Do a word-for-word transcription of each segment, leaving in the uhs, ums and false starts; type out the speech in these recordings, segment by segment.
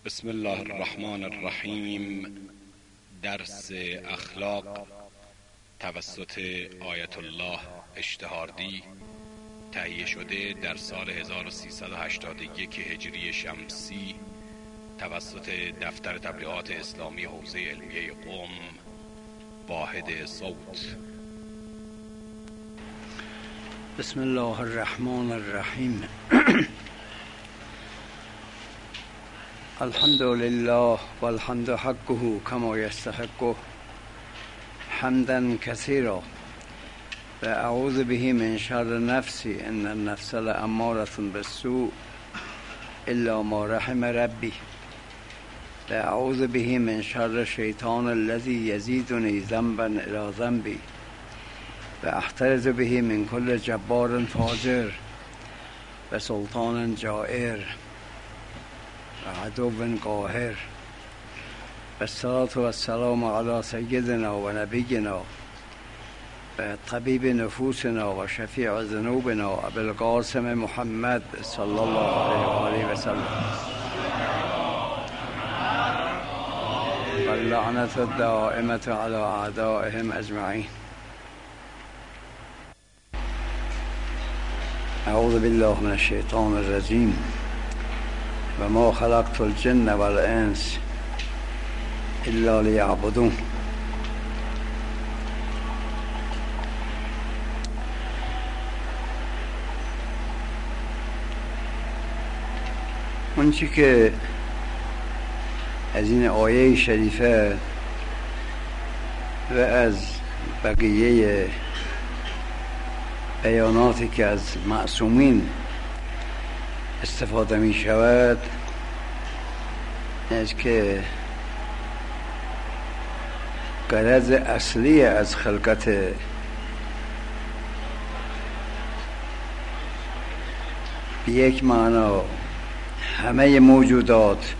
بسم الله الرحمن الرحیم. درس اخلاق توسط آیت الله اشتهاردی تهیه شده در سال هزار و سیصد و هشتاد و یک هجری شمسی توسط دفتر تبلیغات اسلامی حوزه علمیه قم. واحد صوت. بسم الله الرحمن الرحیم. الحمد لله والحمد حقه كما يستحقه حمدا كثيرا وأعوذ به من شر نفسي إن النفس لأمارة بالسوء إلا ما رحم ربي وأعوذ به من شر الشيطان الذي يزيدني ذنبا إلى ذنبي وأحترز به من كل جبار فاجر وسلطان جائر عدو قاهر. والصلاة والسلام على سيدنا ونبينا وطبيب نفوسنا وشفيع ذنوبنا أبي القاسم محمد صلى الله عليه وآله وسلم. واللعنة الدائمة على أعدائهم أجمعين. أعوذ بالله من الشيطان الرجيم. وما خلقت الجن والانس الا ليعبدون. اون چی که از این آیه شریفه و از بقیه بیاناتی که از معصومین استفاده می شود از که غرض اصلی از خلقت به یک معنا همه موجودات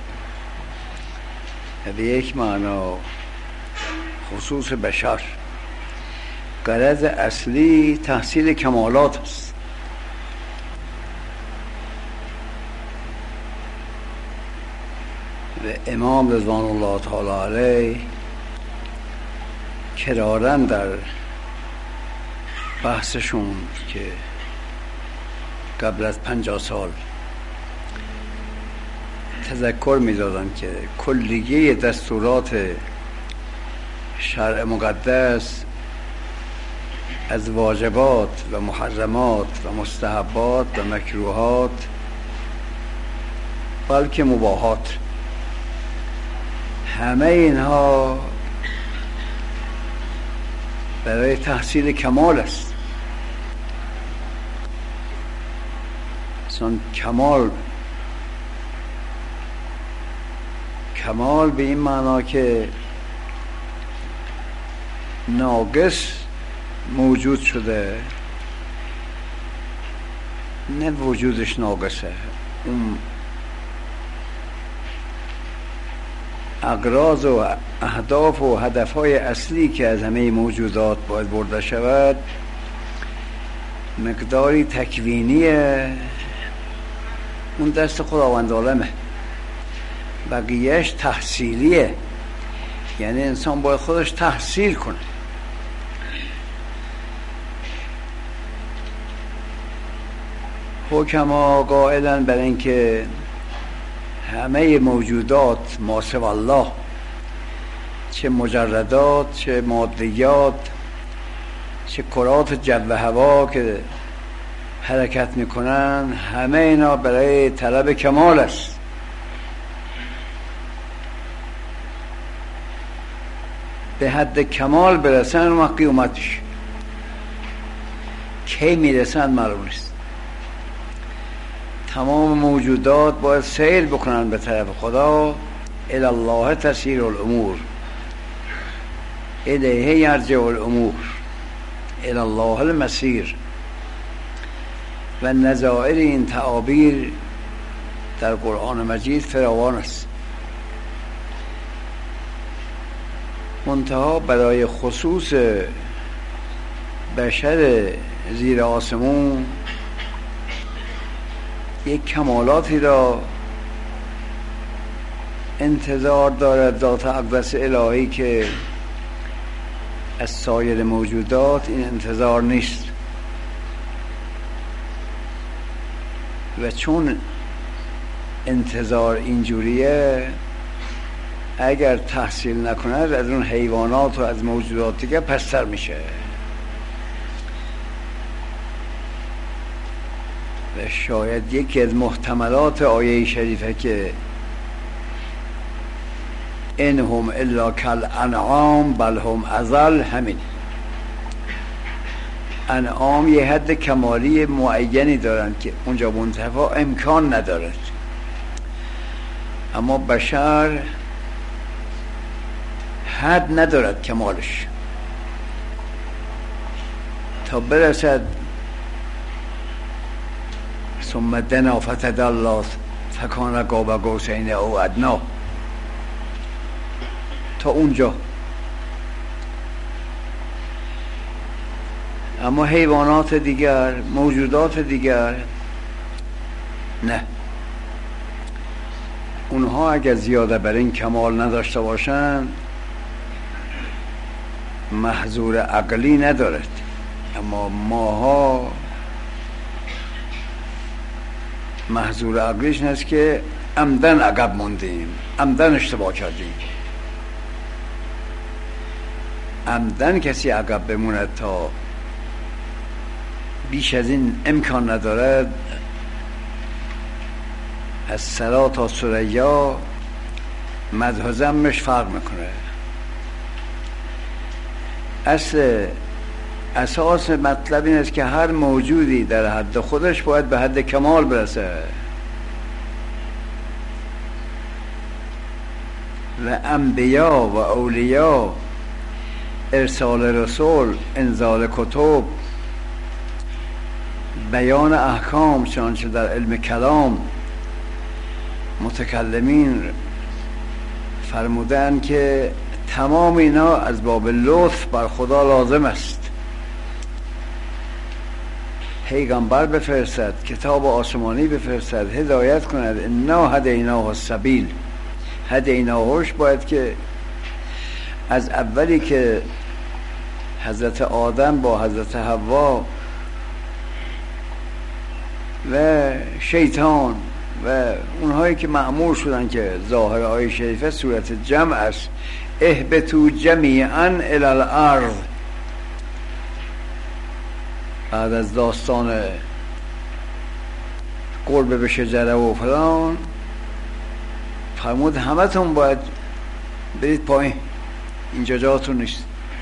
و به یک معنا خصوص بشر، غرض اصلی تحصیل کمالات است. و امام رضوان الله تعالی علیه کرارن در بحثشون که قبل از پنجاه سال تذکر می‌دادن که کلیه دستورات شرع مقدس از واجبات و محرمات و مستحبات و مکروهات بلکه مباحات، همه اینها برای تحصیل کمال است. اصلا کمال کمال به این معنا که ناقص موجود شده، نه وجودش ناقصه، اون اغراض و اهداف و هدفهای اصلی که از همه موجودات باید برده شود مقداری تکوینیه، اون دست خداوند عالمه. بقیهش تحصیلیه، یعنی انسان باید خودش تحصیل کنه. حکما قائلن بر اینکه همه موجودات ما سوی الله، چه مجردات چه مادیات چه کرات جو و هوا که حرکت میکنن، همه اینا برای طلب کمال است. به حد کمال برسن و قیامتش کی میرسن معلوم نیست. تمام موجودات باید سیر بکنن به طرف خدا. الی الله تسیر الامور، الیه یرجع الامور، الی الله المسیر. و نظائر این تعابیر در قرآن مجید فراوان است. منتها برای خصوص بشر زیر آسمون یک کمالاتی را انتظار دارد ذات اقدس الهی که از سایر موجودات این انتظار نیست. و چون انتظار اینجوریه، اگر تحصیل نکند از اون حیوانات و از موجودات دیگه پستر میشه. و شاید یکی از محتملات آیه شریفه که انهم الا کالانعام بل هم اضل همین. انعام یه حد کمالی معینی دارن که اونجا منتفع امکان ندارد، اما بشر حد ندارد کمالش تا برسد ثم دنا فتدلی فکان قاب قوسین او ادنی، تا اونجا. اما حیوانات دیگر، موجودات دیگر نه، اونها اگر زیاده بر این کمال نداشته باشند محظور عقلی ندارد. اما ماها محظور عقلیش هست که عمدن عقب موندیم، عمدن اشتباه کردیم. عمدن کسی عقب بموند تا بیش از این امکان ندارد، از سرا تا ثریا مدح و ذمش فرق میکنه. اصل اساس مطلب این است که هر موجودی در حد خودش باید به حد کمال برسه و انبیا و اولیا، ارسال رسول، انزال کتب، بیان احکام، چنانچه در علم کلام متکلمین فرمودن که تمام اینا از باب لطف بر خدا لازم است. پیغمبر بفرستد، کتاب آسمانی بفرستد، هدایت کند. انا هدیناه السبیل. هدیناهش باید که از اولی که حضرت آدم با حضرت حوا و شیطان و اونهایی که مأمور شدن که ظاهر آیه شریفه صورت جمع است، اهبطوا جمیعا الی الارض، بعد از داستان قرب به شجره و فلان فرمود همه تون باید برید پایین، اینجا جاتون نیست.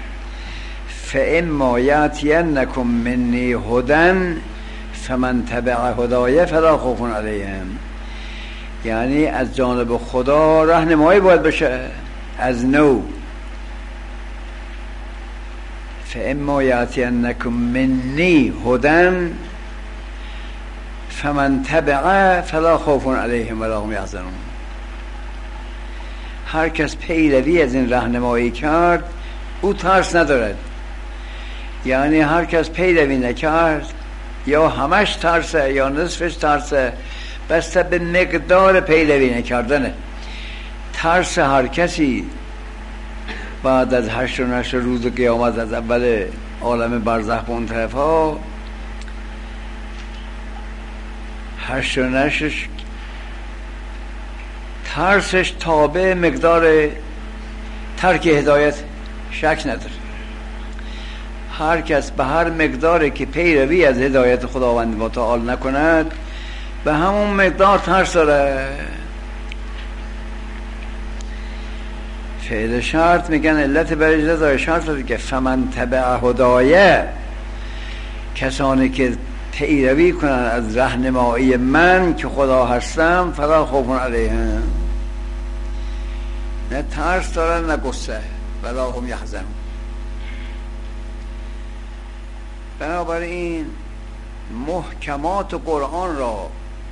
فاما یأتینکم منی هدی فمن تبع هدای فلا خوف علیهم. یعنی از جانب خدا راهنمایی باید بشه از نو. فاما یأتینکم منی هدی فمن تبع فلا خوف علیهم ولا هم یحزنون. هر کس پیروی از این راهنمایی کرد او ترس ندارد. یعنی هر کس پیروی نکرد یا همش ترسه یا نصفش ترسه، بسته به مقدار پیروی نکردنه. ترس هر کسی بعد از حشر و نشر روز قیامت از اول عالم برزخ به اون طرف ها، حشر و نشرش ترسش تابع مقدار ترک هدایت، شک نداره. هر کس به هر مقداری که پیروی از هدایت خداوند متعال نکند به همون مقدار ترس داره. فعل شرط میگن علت برای جزای شرط داره که فمن تبع هدایه، کسانی که پیروی کنن از راهنمایی من که خدا هستم فلا خوف علیهم، نه ترس دارن نه غصه، ولا هم یحزنون. بنابراین محکمات قرآن را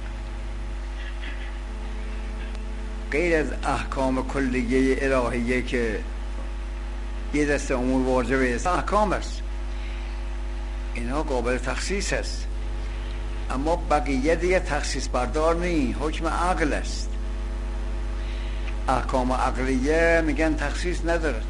غیر از احکام کلیه الهیه که یه دست امور واجبه است، احکام است، اینها قابل تخصیص است، اما بقیه دیگه تخصیص بردار نی، حکم عقل است. احکام عقلیه میگن تخصیص ندارد،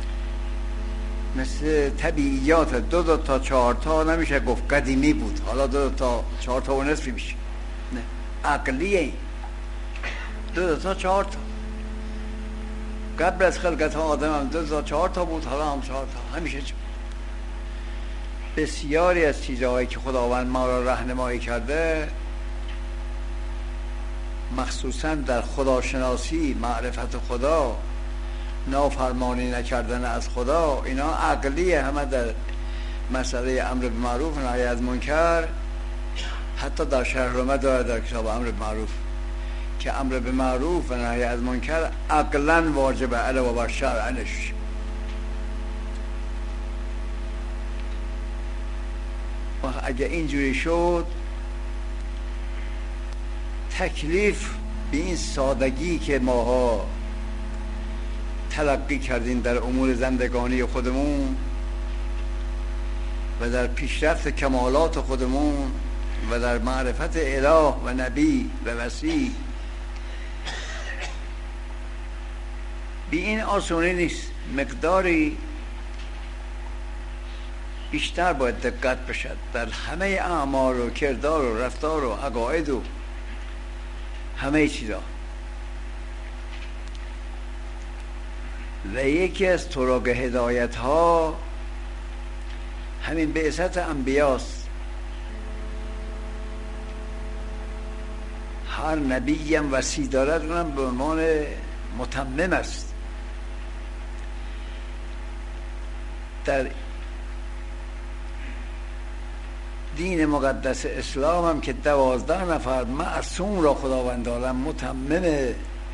مثل طبیعیات دو دو تا چهار تا نمیشه گفت قدیمی بود حالا دو دو تا چهار تا و نصفی میشه، نه عقلیه، دو دو تا چهار تا. قبل از خلقت آدم هم دو دو تا چهار تا بود، حالا هم چهار تا همیشه چهار. بسیاری از چیزهایی که خداوند ما را راهنمایی کرده، مخصوصا در خداشناسی، معرفت خدا، نافرمانی نکردن از خدا، اینا عقلیه. همه در مسئله امر بالمعروف و نهی از منکر، حتی در شرح داره در کتاب امر بالمعروف که امر بالمعروف و نهی از منکر عقلا واجبه علاوه بر شرعنش. اگه اینجوری شد، تکلیف به این سادگی که ماها تلقی کردیم در امور زندگانی خودمون و در پیشرفت کمالات خودمون و در معرفت اله و نبی و مسیح، به این آسونی نیست. مقداری بیشتر باید دقت بشد در همه اعمال و کردار و رفتار و عقاید و همه چیزا. و یکی از طرق هدایت ها همین بعثت انبیاست. هر نبی هم وصی دارد، اونم به عنوان متمم است. در دین مقدس اسلام هم که دوازده نفر معصوم را خداوند عالم متمم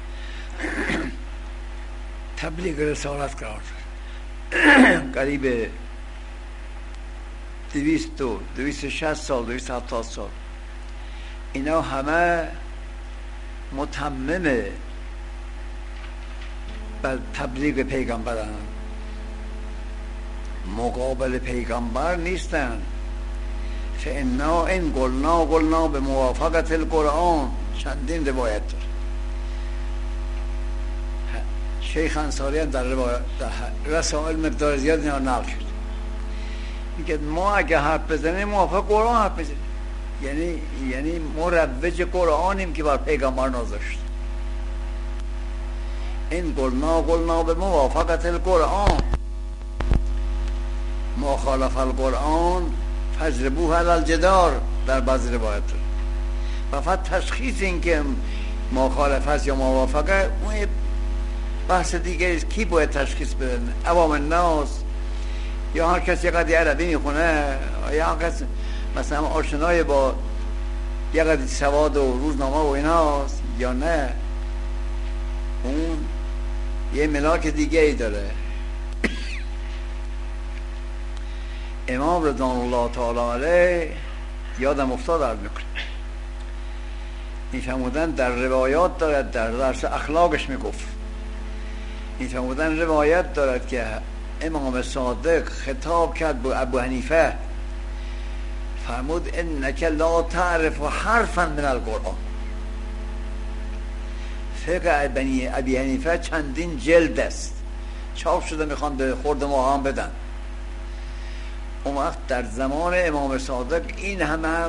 تبلیغ رسالت قرار داد. قریب دویست و دویست و شصت سال، دویست و هفتاد سال، اینا همه متمم بر تبلیغ پیغمبران، مقابل پیغمبر نیستن. فانا ان قلنا قلنا به موافقت القرآن. چندین روایت داره. شیخ انصاری هم در روایت در رسائل مقدار زیاد اینا نقل کرد، میگه ما اگه حرف بزنیم موافق قرآن حرف بزنیم، یعنی یعنی مروج قرآنیم که بر پیغمبر نازل شد. این قلنا قلنا به موافقت القرآن، مخالف القرآن فجربوه علی الجدار در بعض روایت داره. و فقط تشخیص این که مخالف است یا موافقه اون بحث دیگه است. کی باید تشخیص بده؟ عوام الناس، یا هر کسی قدی عربی میخونه، یا هر کسی مثلا آشنای با یه قدی سواد و روزنامه و ایناست، یا نه اون یه ملاک دیگه ای داره. امام رضوان الله تعالی علیه یادم افتاد عرض میکنه، میفهمودن در روایات دارد، در درس اخلاقش میگفت، میفهمودن روایت دارد که امام صادق خطاب کرد به ابو حنیفه، فرمود انک لا تعرف حرفا من القرآن. فقه بنی ابی حنیفه چندین جلد است، چاپ شده، میخوان به خورد ما هم بدن. اون وقت در زمان امام صادق این همه هم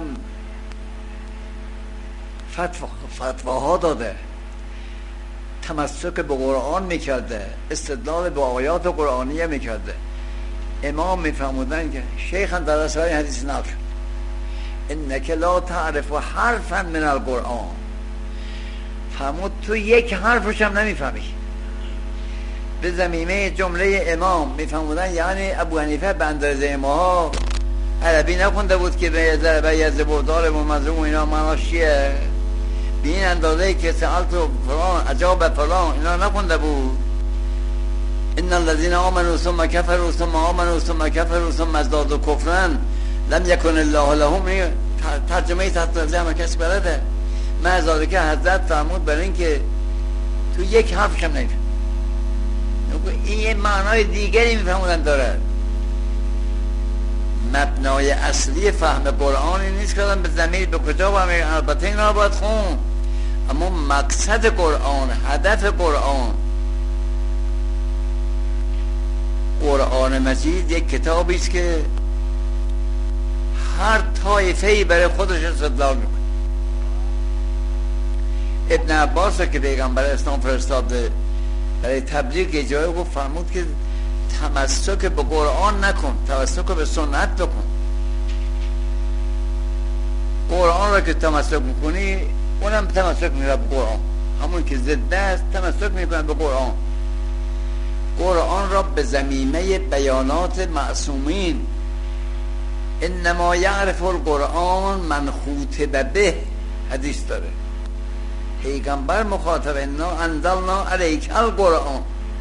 فتوا فتواها داده، تمسک به قرآن میکرده، استدلال به آیات قرآنیه میکرده. امام میفهمودن که شیخ هم در رسائل حدیث نقل انک لا تعرف حرفا من القرآن، فرمود تو یک حرفش هم نمیفهمی. به زمینه جمله امام میفهمودن یعنی ابو حنیفه به اندازه ما عربی نخونده بود که به ضربه یزبردار و مظلوم و اینا معناش چیه، به این اندازه که سألت و فلان عجاب فلان اینا نخونده بود. ان الذين آمنوا ثم كفروا ثم آمنوا ثم كفروا ثم ازدادوا كفرا لم يكن الله لهم. ترجمه تحت همه کسی بلده. معذاره که حضرت فرمود برای این که تو یک حرفش هم نمیفهم. این یه معنای دیگری میفهمونن داره. مبنای اصلی فهم قرآن این نیست که آدم به ضمیر به کجا و البته اینا رو باید خون، اما مقصد قرآن، هدف قرآن، قرآن مجید یک کتابی است که هر طایفه‌ای برای خودش استدلال میکنه. ابن عباس که پیغمبر اسلام فرستاده برای تبلیغ یه جایی گفت، فرمود که تمسک به قرآن نکن، تمسک به سنت بکن. قرآن را که تمسک میکنی اونم تمسک میکنه به قرآن، همون که ضد است تمسک میکنه به قرآن. قرآن را به ضمیمه بیانات معصومین، انما یعرف القرآن من خوطب به، حدیث داره. پیغمبر مخاطب، انا انزلنا علیک القرآن،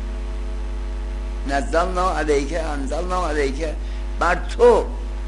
نزلنا علیک، انزلنا علیک، بر تو.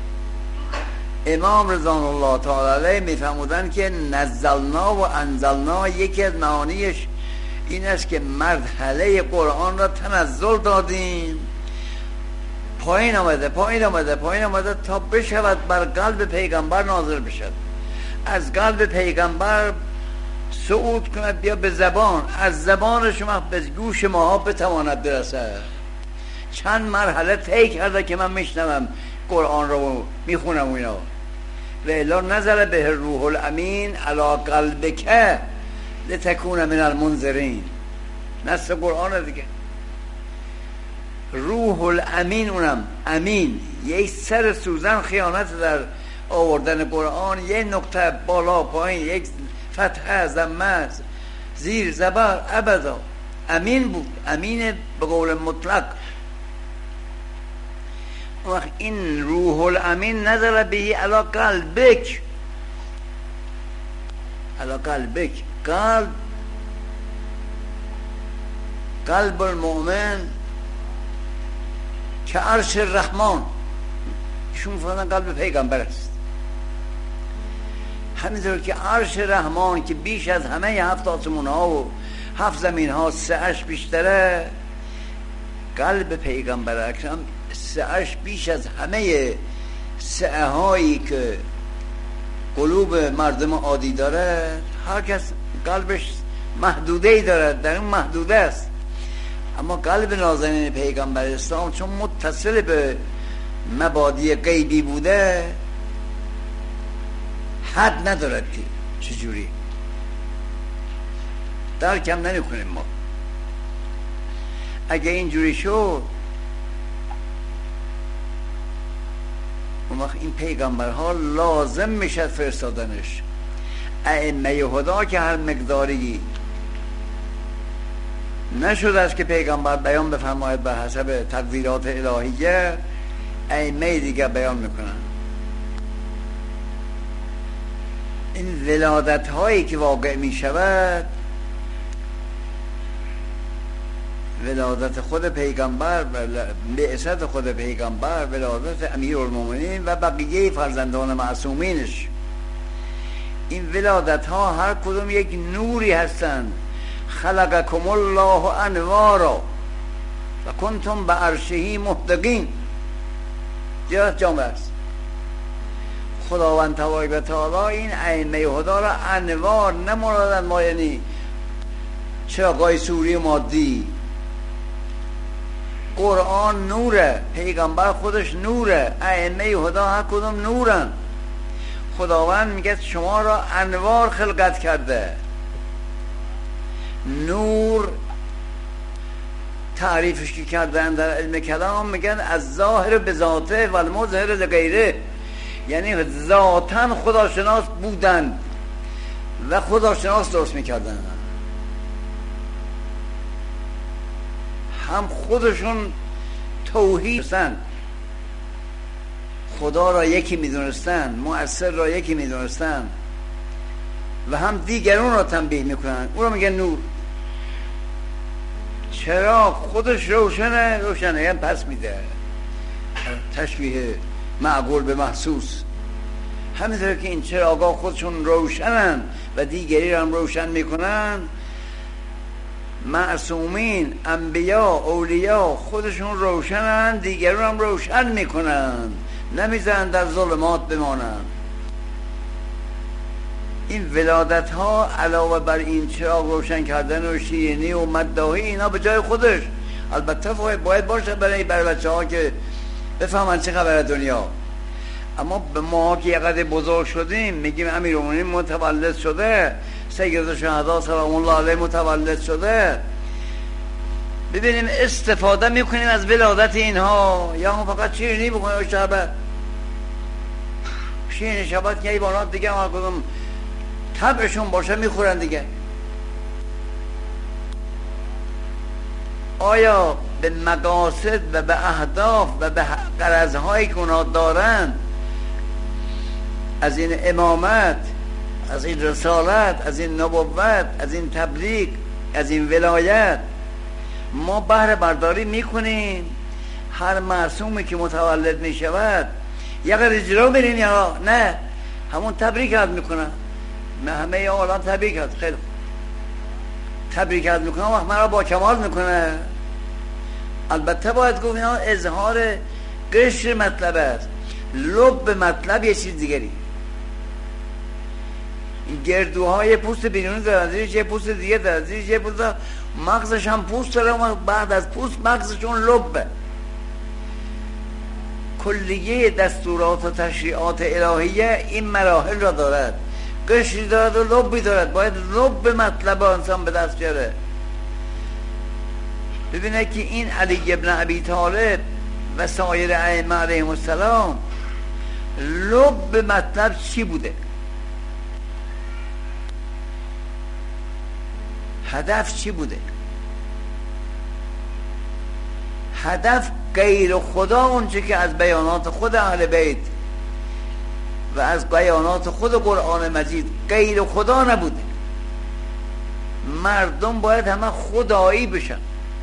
امام رضوان الله تعالی علیه میفهمودن که نزلنا و انزلنا یکی از معانیش این است که مرحله قرآن را تنزل دادیم، پایین آمده پایین آمده پایین آمده تا بشود بر قلب پیغمبر نازل بشد، از قلب پیغمبر صعود کند بیا به زبان، از زبان شما به گوش ما بتواند برسد. چند مرحله طی کرده که من میشنوم قرآن رو میخونم اینا. و الا نزل به روح الامین علی قلبک لتکون من المنذرین، نص قرآن دیگه. روح الامین، اونم امین، یک سر سوزن خیانت در آوردن قرآن، یک نقطه بالا پایین، یک فتحه ضمه زیر زبر ابدا، امین بود. امین به قول مطلق. وقت این روح الامین نزل بهی علی قلبک، علی قلبک، قلب قلب المؤمن که عرش الرحمن، ایشون فرمودن قلب پیغمبر است. همینطور که عرش رحمان که بیش از همه هفت آسمون ها و هفت زمین ها سعش بیشتره، قلب پیغمبر اکرم سعش بیش از همه سعه هایی که قلوب مردم عادی داره. هر کس قلبش محدوده ای داره، در اون محدوده است. اما قلب نازنین پیغمبر اسلام چون متصل به مبادی غیبی بوده حد ندارد که چجوری درکم نمی کنیم ما. اگه اینجوری شد اون وقت این پیغمبرها لازم میشد فرستادنش. ائمه هدا که هر مقداری نشده است که پیغمبر بیان بفرماید به حسب تقدیرات الهیه، ائمه دیگه بیان میکنن. این ولادت هایی که واقع می شود، ولادت خود پیغمبر، بعثت خود پیغمبر، ولادت امیرالمومنین و بقیه فرزندان معصومینش، این ولادت ها هر کدوم یک نوری هستند. خلقکم الله انوارا و کنتم به عرشه محدقین، جهت جامعه است. خداوند تبارک و تعالی این ائمه هدا را انوار نمرادن ما، یعنی چراغای سوری مادی. قرآن نوره، پیغمبر خودش نوره، ائمه هدا هر کدوم نورن. خداوند میگه شما را انوار خلقت کرده. نور تعریفش که کردن در علم کلام میگن از ظاهر به ذاته و المظهر لغیره، یعنی ذاتاً خداشناس بودن و خداشناس درست میکردن. هم خودشون توحید داشتن، خدا را یکی میدونستن، مؤثر را یکی میدونستن، و هم دیگرون را تنبیه میکنن. او را میگن نور. چرا خودش روشنه، روشنه یعنی پس میده، تشبیه معقول به محسوس. همینطور که این چراغا خودشون روشنن و دیگری را هم روشن میکنن، معصومین، انبیا، اولیا خودشون روشنن، دیگرون هم روشن میکنن، نمیذارن در ظلمات بمانن. این ولادت ها علاوه بر این چراغ روشن کردن و شیرینی و مداحی، اینا به جای خودش البته باید باشه برای برای بچه ها که بفهمن چه خبره دنیا. اما به ما که یقدر بزرگ شدیم میگیم امیرالمومنین متولد شده، سید الشهدا سلام الله علیه متولد شده، ببینیم استفاده میکنیم از ولادت اینها یا هم فقط شیرینی بکنیم و شربت شیرینی شربت که ایوانات دیگه هم کدوم طبعشون باشه میخورن دیگه. آیا به مقاصد و به اهداف و به غرضهایی که اونا دارن از این امامت، از این رسالت، از این نبوت، از این تبلیغ، از این ولایت ما بهره برداری میکنیم؟ هر معصومی که متولد میشود یقدر اجرا بریم یا نه همون تبریک عرض میکنن؟ همه عالم تبریک عرض، خیلی تبریک عرض میکنن، وقت من را با کمال میکنه. البته باید گفت اینا اظهار قشر مطلب است، لب مطلب یه چیز دیگری. این گردوهای پوست بیرونی دارن، زیرش یه پوست دیگه دارن، زیرش یه پوست دارن. مغزش هم پوست داره و بعد از پوست مغزشون لبه. کلیه دستورات و تشریعات الهیه این مراحل را دارد، قشری دارد و لبی دارد، باید لب مطلب انسان به دست بیاره. ببینه که این علی ابن ابی طالب و سایر ائمه علیهم السلام لب مطلب چی بوده، هدف چی بوده؟ هدف غیر خدا، اونچه که از بیانات خود اهل بیت و از بیانات خود قرآن مجید غیر خدا نبوده. مردم باید همه خدایی بشن.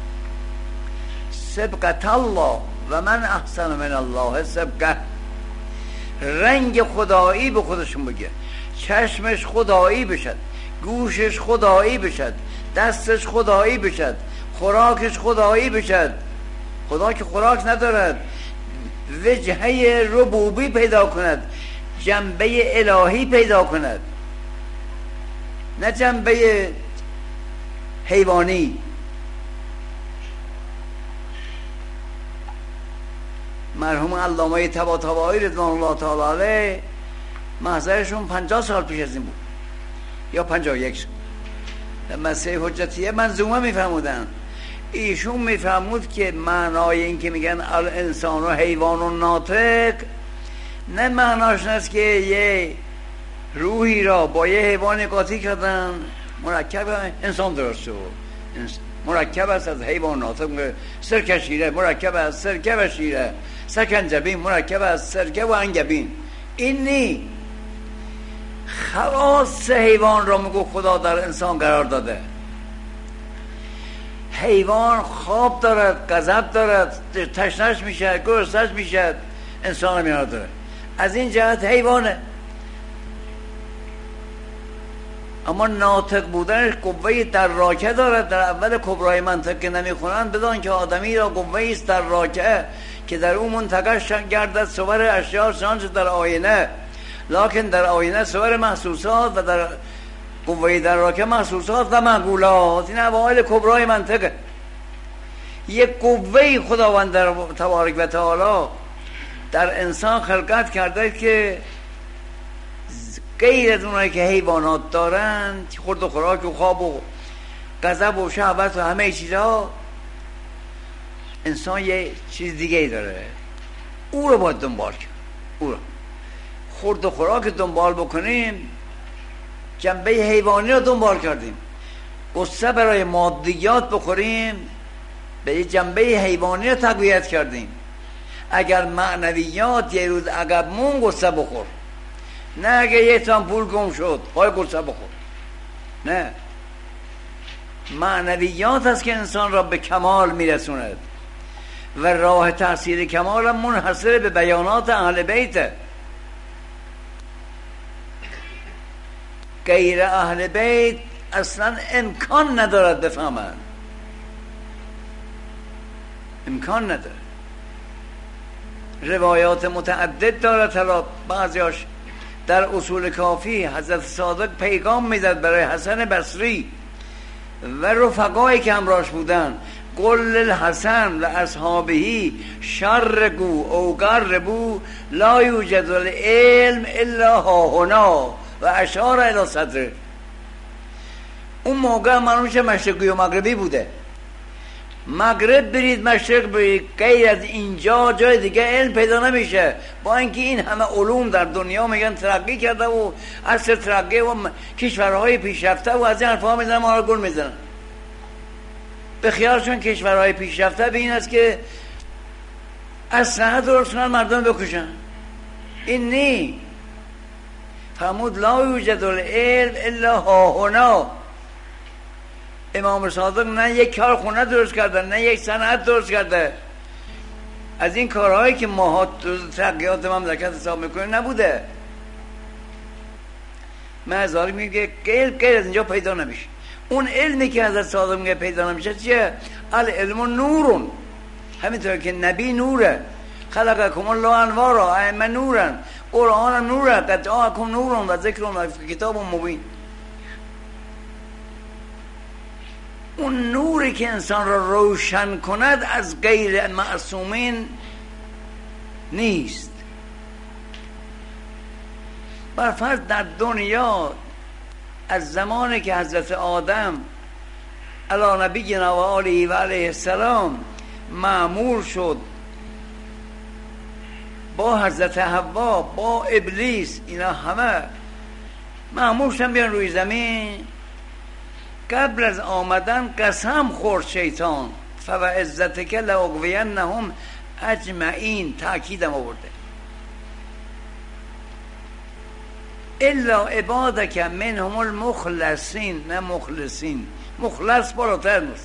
سبقت الله و من احسن من الله سبقه، رنگ خدایی به خودشون بگه، چشمش خدایی بشد، گوشش خدایی بشد، دستش خدایی بشد، خوراکش خدایی بشد. خدا که خوراک ندارد، وجهه ربوبی پیدا کند، جنبه الهی پیدا کند، نه جنبه حیوانی. مرحوم علامه طباطبایی رضوان الله تعالی علیه محضرشون پنجاه سال پیش از این بود یا پنجاه و یک سال. در مسیح حجتیه منظومه میفرمودن، ایشون میفرمود که معنای این که میگن الانسان و حیوان و ناطق، نه معناش است که یه روحی را با یه حیوان قاطی کردن مرکب انسان درست شد، مرکب است از حیوان ناطق، سرکه شیره مرکب از سرکه و شیره، سکنجبین مرکب از سرکه و انگبین. این نی خلاص حیوان را میگو خدا در انسان قرار داده. حیوان خواب دارد، غضب دارد، تشنش میشه، گرسنش میشه، انسان هم داره. از این جهت حیوانه. اما ناطق بودنش قوه دراکه دارد. در اول کبرای منطق که نمیخونن بدان که آدمی را قوه است دراکه که در اون منطقه گردد صور اشیاء شانش در آینه، لکن در آینه صور محسوسات و در قوه دراکه محسوسات و معقولات. این اوائل کبرای منطقه. یک قوه خداوند در تبارک و تعالی در انسان خلقت کرده که غیر از اونایی که حیوانات دارن، خورد و خوراک و خواب و غضب و شهوت و همه چیزها، انسان یه چیز دیگه ای داره، او رو باید دنبال کرد. او رو خورد و خوراک دنبال بکنیم، جنبه حیوانی رو دنبال کردیم. قصه برای مادیات بخوریم، به یه جنبه حیوانی رو تقویت کردیم. اگر معنویات یه روز عقب مون، قصه بخور. نه اگه یه تام پول گم شد پای قصه بخور. نه، معنویات هست که انسان را به کمال میرسوند و راه تحصیل کمال هم منحصر به بیانات اهل بیته. غیر اهل بیت اصلا امکان ندارد بفهمند، امکان نداره. روایات متعدد دارد، حالا بعضیاش در اصول کافی حضرت صادق پیغام میداد برای حسن بصری و رفقایی که همراهش بودن، قل للحسن و اصحابهی شرقوا او غربوا لا یوجد العلم الا ها هنا و اشار الی صدره. اون موقع معلوم میشه مشرقی و مغربی بوده. مغرب برید، مشرق برید، غیر از اینجا جای دیگه علم پیدا نمیشه. با اینکه این همه علوم در دنیا میگن ترقی کرده و عصر ترقی و کشورهای پیشرفته و از این حرفا میزنن، ما را گل میزنن. به خیالشون کشورهای پیشرفته به این است که اسلحه درست کنن مردم بکشن. این نی. فرمود لا یوجد العلم الا ها هنا. امام صادق نه یک کارخونه درست کرده، نه یک صنعت درست کرده. از این کارهایی که ماها ترقیات مملکت حساب میکنه نبوده. مزاری میگه غیر غیر از اینجا پیدا نمیشه. اون علمی که حضرت صادق میگه پیدا نمیشه چیه؟ العلم نورون. همینطور که نبی نوره، خلقکم الله انوارا، ائمه نورن، قرآن نوره، قد جاءکم نورون و ذکر و کتاب مبین. اون نوری که انسان را روشن کند از غیر معصومین نیست. برفرض در دنیا از زمانی که حضرت آدم علی نبینا و آله و علیه السلام مأمور شد با حضرت حوا، با ابلیس، اینا همه مأمور شدن بیان روی زمین. قبل از آمدن قسم خورد شیطان، فوعزتک لاغوینهم اجمعین، تأکیدم آورده، الا عبادک منهم المخلصین، نه مخلصین، مخلص بالاتر نیست.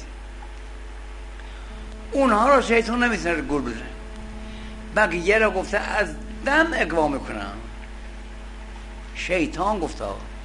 اونها را شیطان نمیتونه گول بزنه. بقیه را گفته از دم اقوا میکنم. شیطان گفته،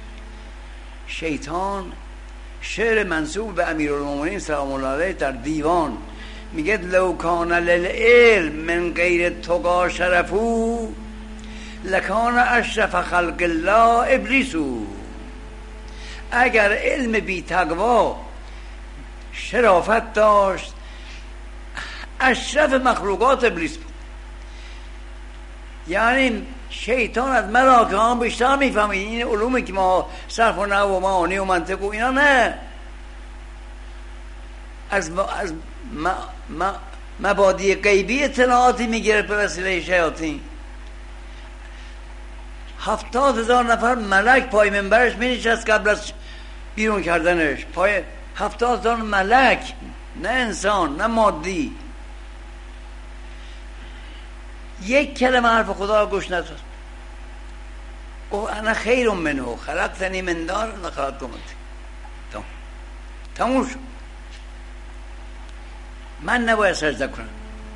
شیطان شعر منسوب به امیرالمومنین سلام الله علیه در دیوان میگه لو کان للعلم من غیر تقا شرفو لکان اشرف خلق الله ابلیسو. اگر علم بی تقوا شرافت داشت اشرف مخلوقات ابلیس بود. یعنی شیطان از ملاکه ها بیشتر میفهمید. این علومی که ما صرف و نحو و معانی و منطق و اینا نه، از از مبادی غیبی اطلاعاتی میگیره به وسیله شیاطین. هفتاد هزار نفر ملک پای منبرش مینشست قبل از بیرون کردنش. پای هفتاد هزار ملک، نه انسان، نه مادی. یک کلمه حرف خدا را گوش نداد. گفت انا خیر منه خلقتنی من نار و خلقته من طین. تموم شد. من نباید سجده کنم،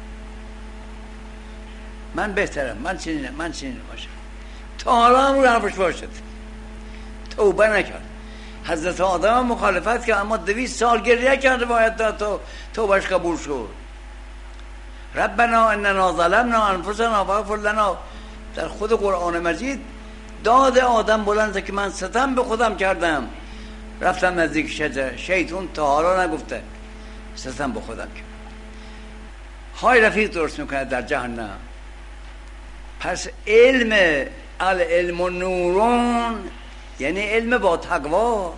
من بهترم، من چنینم، من چنینم باشم. تا حالا هم روی حرفش باشد. توبه نکرد. حضرت آدم مخالفت کرد، اما دویست سال گریه کرد باید تا توبهش قبول شد. ربنا اننا ظلمنا انفسنا فاغفر لنا. در خود قرآن مجید داد آدم بلنده که من ستم به خودم کردم، رفتم نزدیک شجره. شیطان تا حالا نگفته ستم به خودم کردم. های رفیق درست میکنه در جهنم. پس علم العلم نورون یعنی علم با تقوا.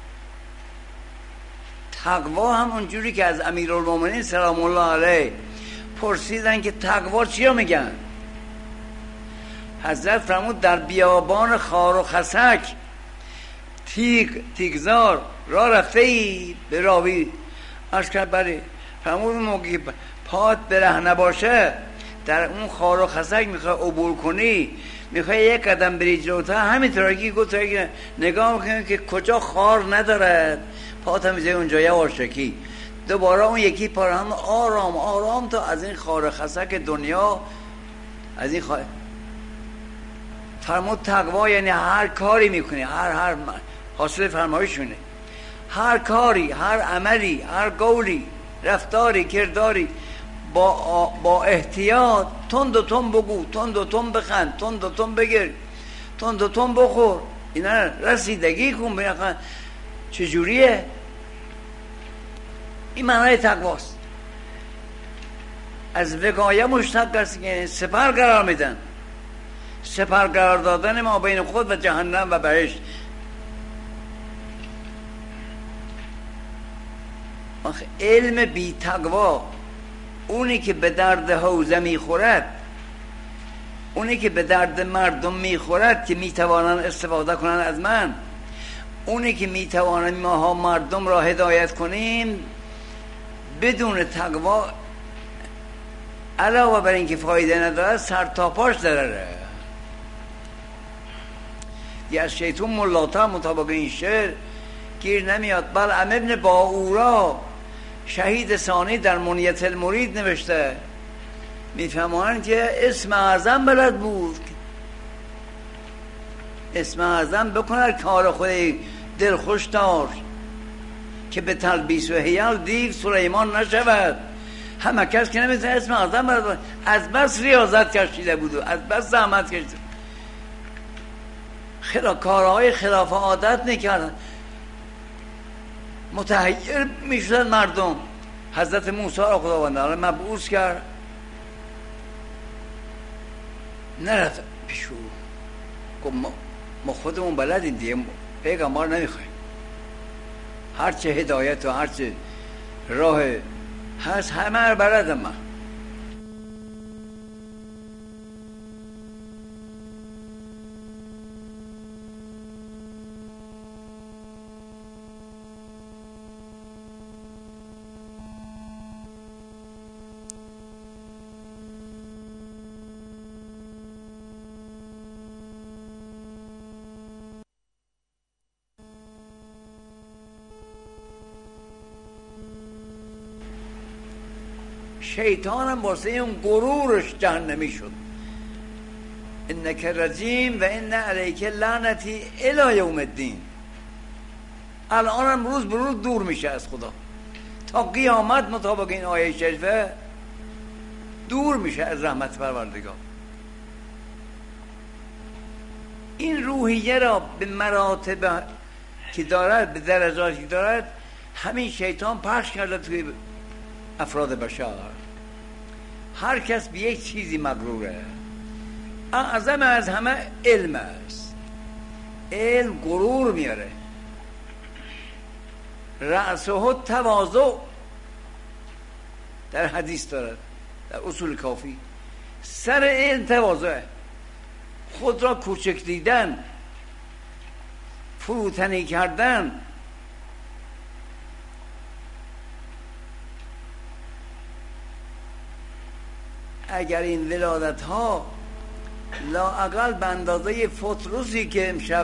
تقوا هم اونجوری که از امیرالمومنین سلام الله علیه پرسیدن که تقوا چیا میگن، حضرت فرمود در بیابان خار و خسک تیغ تیغزار را رفته ای به راوی عرض کرد بله. فرمود اون موقعی پات بره نباشه در اون خار و خسک میخوای عبور کنی، میخوای یک قدم بری جلوتر، همینطوری که گفت نگاه میکنی که کجا خار ندارد پات هم میزه اونجا یواشکی دوباره اون یکی پاره هم آرام آرام تا از این خار خسک دنیا، از این خار. فرمود تقوا یعنی هر کاری میکنی، هر هر حاصل فرمایشونه، هر کاری، هر عملی، هر قولی، رفتاری، کرداری با با احتیاط، تند و تند بگو، تند و تند بخند، تند و تند بگیر، تون تون بخور، اینا رسیدگی کن. بینقدر چجوریه؟ این معنای تقواست. از وقایه مشتق است که سپر قرار میدن، سپر قرار دادن ما بین خود و جهنم و بهشت. آخه علم بی تقوا، اونی که به درد حوزه میخورد، اونی که به درد مردم میخورد که میتوانن استفاده کنن از من، اونی که میتوانن ماها مردم را هدایت کنیم، بدون تقوا علاوه بر اینکه فایده نداره سر تا پاش ضرره. یه از شیطون ملاتا مطابق این شعر گیر نمیاد. بلعم ابن باورا شهید ثانی در منیت المرید نوشته، میفهمانند که اسم اعظم بلد بود، اسم اعظم بکند کار خودی دلخوش داشت که به تلبیس و حیل دیو سلیمان نشود. همه کس که نمیتونه اسم اعظم بلد بود، از بس ریاضت کشیده بود و از بس زحمت کشیده، خلا کارهای خلاف عادت میکردن، متحیر میشدن مردم. حضرت موسی را خداوند مبعوث کرد، نرد پیشو، گفت ما, ما خودمون بلدیم دیگه، پیغمبر نمیخوایم، هرچه هدایت و هرچه راه هست همه رو بلدم من. شیطانم واسه اون غرورش جهنمی شد. انک رجیم و ان علیک لعنتی الی یوم الدین. الانم روز به روز دور میشه از خدا تا قیامت، مطابق این آیه شریفه دور میشه از رحمت پروردگار. این روحیه را به مراتب که دارد، به درجاتی دارد، همین شیطان پخش کرده توی افراد بشر. هر کس به یک چیزی مغروره. اعظم از همه علم است. علم غرور میاره. رأسه تواضع در حدیث دارد، در اصول کافی. سر علم تواضع، خود را کوچک دیدن، فروتنی کردن. اگر این ولادت ها لااقل به اندازه فطروسی که امشب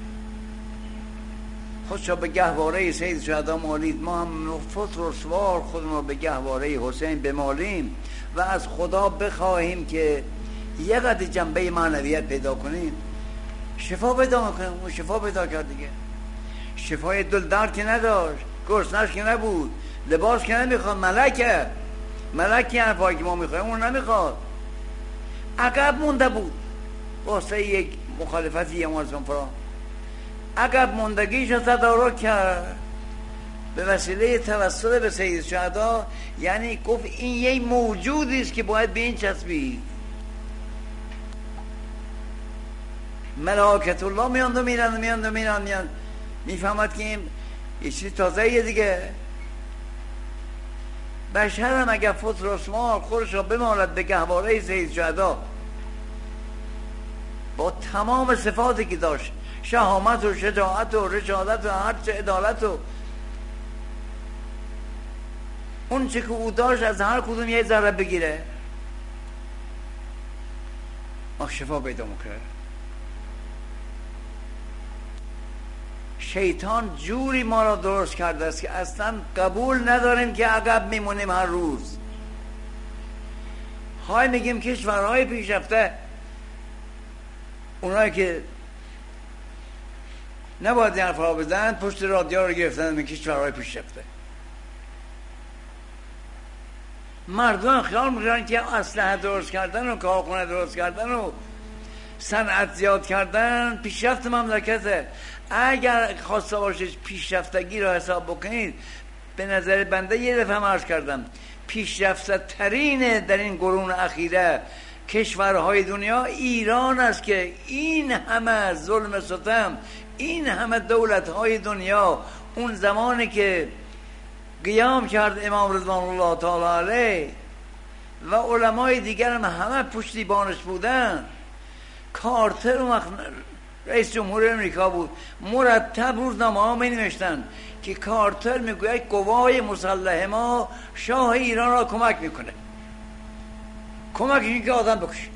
خودشا به گهواره سید شهدا مالید، ما هم فطرسوار خودمون رو به گهواره حسین بمالیم و از خدا بخواهیم که یه قدر جنبه معنویت پیدا کنیم، شفا پیدا کنیم. اون شفا پیدا کرد دیگه. شفای دل درد که نداشت، گرسنش که نبود، لباس که نمیخواد، ملکه ملکی حرفایی که ما میخوایم اون نمیخواد، عقب مونده بود واسه یک مخالفتی یه مارسون فرا. عقب موندگیش رو تدارک کرد به وسیله توسل به سید شهدا. یعنی گفت این یه موجودی است که باید به این چسبید. ملائکت الله میاند و میرند و میاند و میرند میاند میفهمد که این یه چیز تازه یه دیگه. بشر هم اگر فطر اسمار خودش را بمالد به گهواره سید شهدا با تمام صفاتی که داشت، شهامت و شجاعت و رشادت و هرچه عدالت و اون چه که او داشت از هر کدوم یه ذره بگیره، ما شفا پیدا میکنه. شیطان جوری ما را درست کرده است که اصلا قبول نداریم که عقب میمونیم. هر روز های میگیم کشورهای پیشرفته، اونایی که نباید این حرفا بزنن پشت رادیو رو گرفتن به کشورهای پیشرفته. مردم خیال میکنن که اسلحه درست کردن و کارخونه درست کردن و صنعت زیاد کردن پیشرفت مملکته. اگر خواسته باشید پیشرفتگی را حساب بکنید، به نظر بنده یه دفعه عرض کردم پیشرفته ترین در این قرون اخیره کشورهای دنیا ایران است که این همه ظلم ستم، این همه دولتهای دنیا اون زمانی که قیام کرد امام رضوان الله تعالی علیه و علمای دیگر هم همه پشتیبانش بودن، کارتر و رئیس جمهور امریکا بود، مرتب روزنامه ها می نوشتن که کارتر میگوید قوای مسلح ما شاه ایران را کمک میکنه، کمک این که آدم بکشه.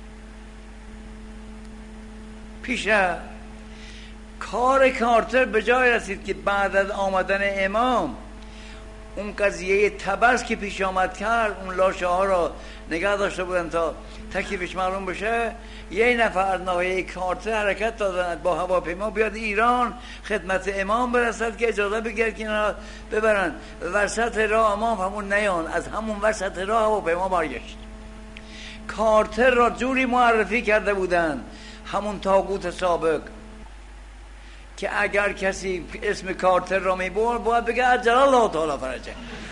پیشه کار کارتر به جای رسید که بعد از آمدن امام اون قضیه تبس که پیش آمد کرد، اون لاشه ها را نگه داشته بودن تا تکلیفش معلوم بشه. یه نفر ناحیه کارتر حرکت دادن با هواپیما بیاد ایران خدمت امام برسد که اجازه بگیرد که اینا ببرن وسط راه. امام همون نیان، از همون وسط راه هواپیما برگشت. کارتر را جوری معرفی کرده بودن همون طاغوت سابق که اگر کسی اسم کارتر را میبرد باید بگه عجل الله تعالی فرجه.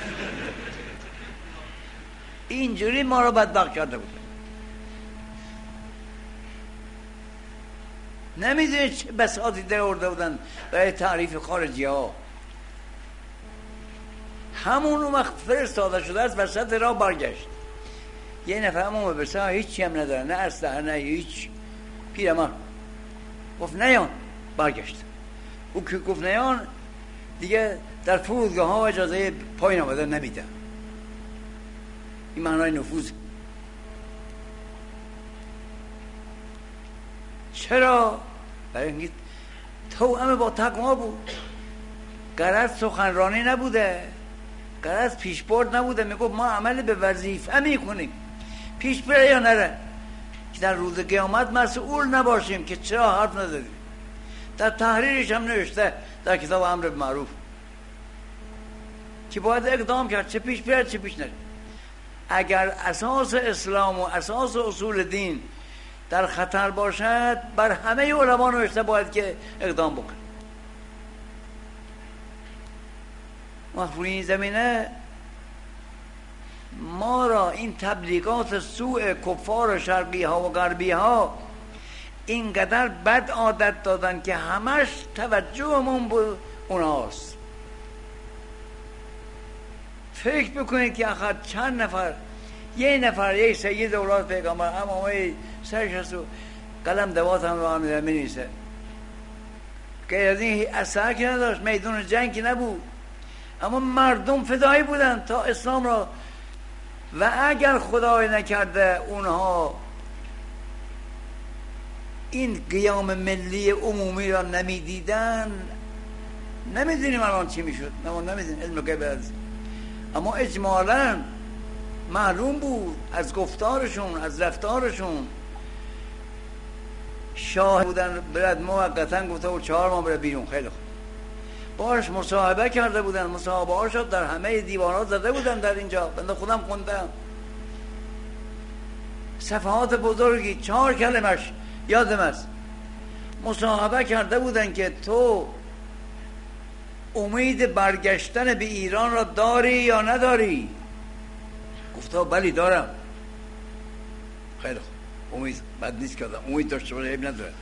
اینجوری ما را بدبخت کرده بود. نمیدونید چه بساطی در آورده بودن برای تعریف خارجی ها. همون اون وقت فرستاده شده از وسط راه برگشت. یه نفر همون برسه هیچی هم نداره، نه اسلحه نه هیچ، پیرمرد گفت نیان، برگشت. او که گفت نیان دیگه در فرودگاه ها اجازه پایین آمدن نمیدن. این معنای نفوذ. چرا؟ برای اینکه توأم با تقوا بود، غرض سخنرانی نبوده، غرض پیشبرد نبوده. میگفت ما عمل به وظیفه میکنیم، پیش بره یا نره، که در روز قیامت مسئول نباشیم که چرا حرف نزدیم. در تحریرش هم نوشته در کتاب امر بالمعروف که باید اقدام کرد، چه پیش بره چه پیش نره. اگر اساس اسلام و اساس اصول دین در خطر باشد، بر همه علما نوشته باید که اقدام بکن. مخفوی این زمینه ما را این تبلیغات سوء کفار شرقی ها و غربی ها اینقدر بد عادت دادن که همش توجهمون به اوناست. فکر بکنید که آخر چند نفر، یه نفر یک سید اولاد پیغمبر امامه سرش هست و قلم دوات هم رو هم می نیسته که از این اصلا که نداشت، میدون جنگ نبود، اما مردم فدایی بودن تا اسلام را. و اگر خدای نکرده اونها این قیام ملی عمومی را نمیدیدن، نمیدونیم الان چی میشد، نمیدونیم علم غیب از. اما اجمالا معلوم بود از گفتارشون، از رفتارشون. شاه بودن برد موقتا گفته و چهار ماه بره بیرون، خیلی خوب. باش مصاحبه کرده بودن، مصاحبه ها شد در همه دیوانات زده بودن در اینجا، بنده خودم خوندم صفحات بزرگی، چهار کلمش یادم است. مصاحبه کرده بودن که تو امید برگشتن به ایران را داری یا نداری؟ گفته بلی دارم. خیلی خوب، امید بد نیست که امید داشته باشه، عیب نداره.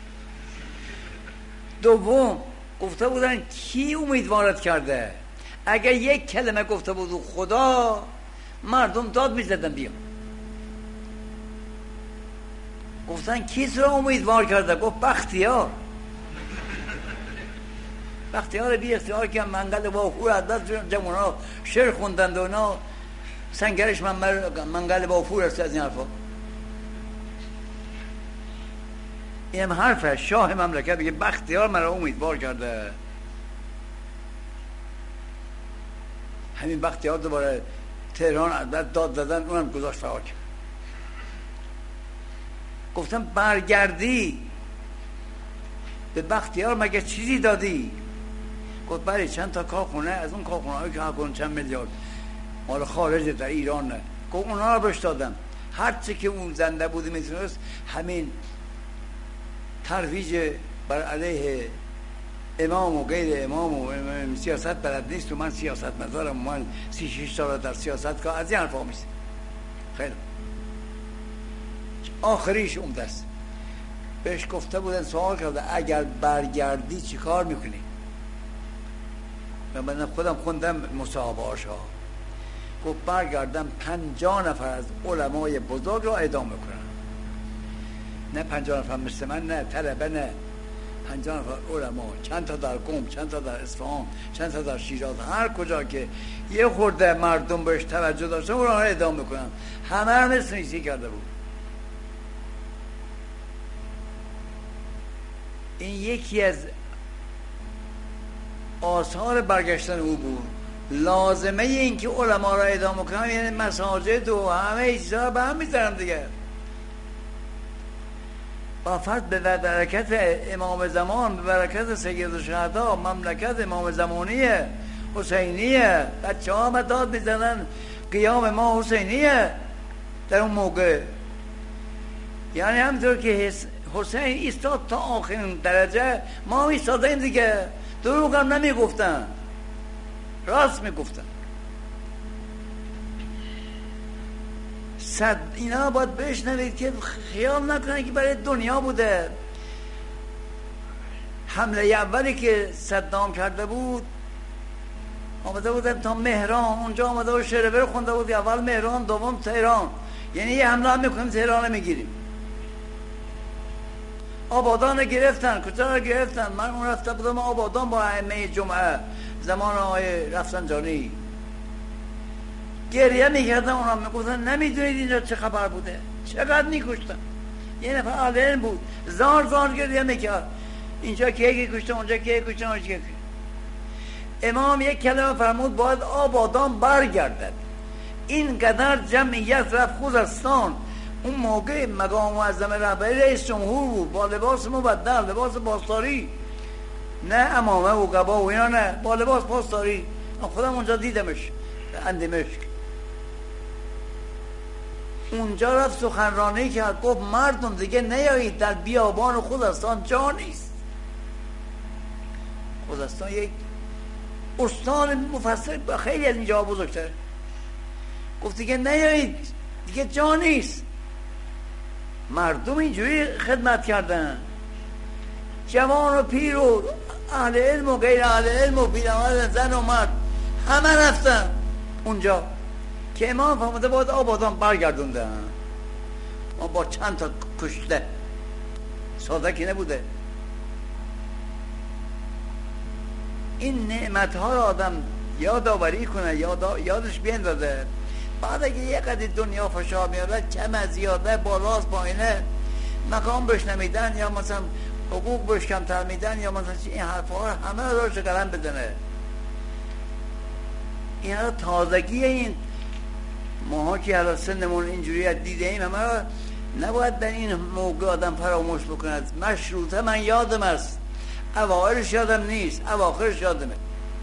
دوم گفته بودن کی امیدوارت کرده؟ اگر یک کلمه گفته بود خدا، مردم داد میزدن بیان. گفتن کی تو را امیدوار کرده؟ گفت بختیار. بختیار بی اختیار که منقل بافور عدد جمعون ها شعر خوندند و اینا، سنگرش من منقل بافور است. از این حرفا این هم حرفه. شاه مملکت بگه بختیار من را امیدوار کرده. همین بختیار دوباره تهران عدد داد دادن، اونم گذاشت فرار کرد. گفتم برگردی به بختیار مگه چیزی دادی؟ گفت بله چند تا کارخونه، از اون کارخونه هایی که حقون چند میلیارد مال خارج در ایران نه. گفت اونا رو بهش دادم، هرچی که اون زنده بودی میتونست همین ترویج بر علیه امام و غیر امام و سیاست بلد نیست و من سیاست مدارم و من سی شیش سال در سیاست که از این حرفا میست. خیلی آخریش اون دست بهش گفته بودن، سوال کرده اگر برگردی چی کار میکنی؟ من خودم خوندم مصاحبه هاشا، گفت برگردم پنجاه نفر از علمای بزرگ را اعدام میکنم. نه پنجاه نفر مثل من، نه طلبه، نه پنجاه نفر علما، چند تا در قم، چند تا در اصفهان، چند تا در شیراز، هر کجا که یه خورده مردم بهش توجه داشتن اونها را اعدام میکنم. همه هم اسمیسی کرده بود. این یکی از آثار برگشتن او بود. لازمه این که علما را اعدام کنم یعنی مساجد و همه چیزها به هم میذارم دیگه. با فرض به برکت امام زمان، به برکت سید الشهدا، مملکت امام زمانیه، حسینیه، بچه ها هم داد میزنن قیام ما حسینیه در اون موقع. یعنی همطور که حسین ایستاد تا آخرین درجه، ما ایستادیم دیگه. دروغ هم نمی گفتن، راست می گفتن. صد اینا باید بشنوید که خیال نکنن که برای دنیا بوده. حمله اولی که صدام کرده بود آمده بودن تا مهران، اونجا آمده بود شعر بر خونده بود، اول مهران دوم تهران، یعنی یه حمله هم میکنیم تهران میگیریم. آبادان گرفتن، کجا رو گرفتن؟ من اون رفته بودم آبادان با ائمه جمعه زمان آقای رفسنجانی، گریه میکردن، اونا میگفتن نمیدونید اینجا چه خبر بوده، چقدر میکشتن. یه نفر عالم بود زار زار گریه میکرد، اینجا که کشتن، اونجا که کشتن، اونجا که. امام یک کلمه فرمود باید آبادان برگردد. این قدر جمعیت رفت خوزستان. اون موقع مقام معظم رهبری رئیس جمهور بود با لباس مبدل، لباس پاسداری، نه عمامه و قبا و اینا، نه، با لباس پاسداری. من خودم اونجا دیدمش اندیمشک. اونجا رفت سخنرانی کرد، گفت مردم دیگه نیایید در بیابان خوزستان، جا نیست. خوزستان یک استان مفصل خیلی از اینجا بزرگتره. گفت دیگه نیایید، دیگه جا نیست. مردم اینجوری خدمت کردن، جوان و پیر و اهل علم و غیر اهل علم و پیرمرد، زن و مرد، همه رفتن اونجا که امام فهمده باید آبادان برگردوندن. ما با چند تا کشته، ساده که نبوده. این نعمت ها را آدم یادآوری کنه، یاد یادش بیندازه. بعد اگه یه قدر دنیا فشار میاره، کم زیاده، بالاست پایینه، مقام بهش نمیدن یا مثلا حقوق بهش کمتر میدن یا مثلا این حرفا همه رو روش قلم بزنه. اینا تازگی این ماها که حالا سنمون اینجوری دیدیم همه رو نباید در این موقع آدم فراموش بکنه. مشروطه من یادم است، اوائلش یادم نیست، اواخرش یادمه.